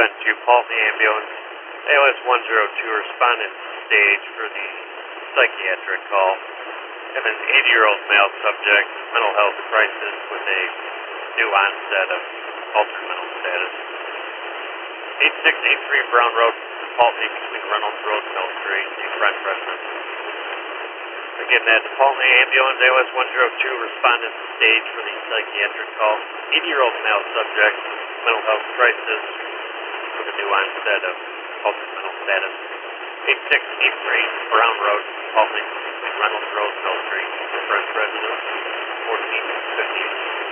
772, Paulton Ambulance, ALS 102, respondent stage for the psychiatric call. Have an 80-year-old male subject, mental health crisis with a new onset of altered mental status. 8683 Brown Road, Paulton between Reynolds Road and Mill Street, a friend residence. Again, that's Paulton Ambulance, ALS 102, respondent stage for the psychiatric call. 80-year-old male subject, mental health crisis with a new onset of altered mental status. 8683 Brown Road, Paulton between Reynolds Road and Mill Street, a friend residence. 1450.